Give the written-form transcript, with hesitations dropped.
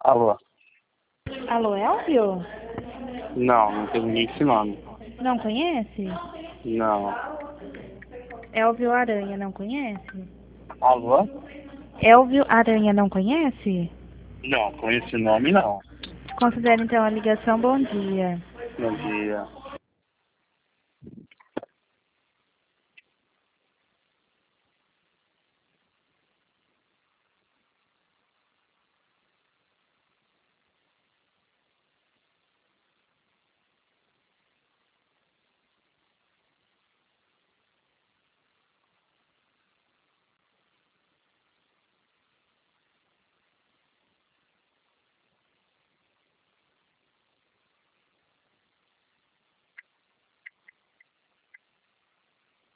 Alô? Alô, Elvio? Não tem ninguém com esse nome. Não conhece? Não. Elvio Aranha, não conhece? Alô? Elvio Aranha, não conhece? Não, com esse nome não. Considere então a ligação bom dia. Bom dia.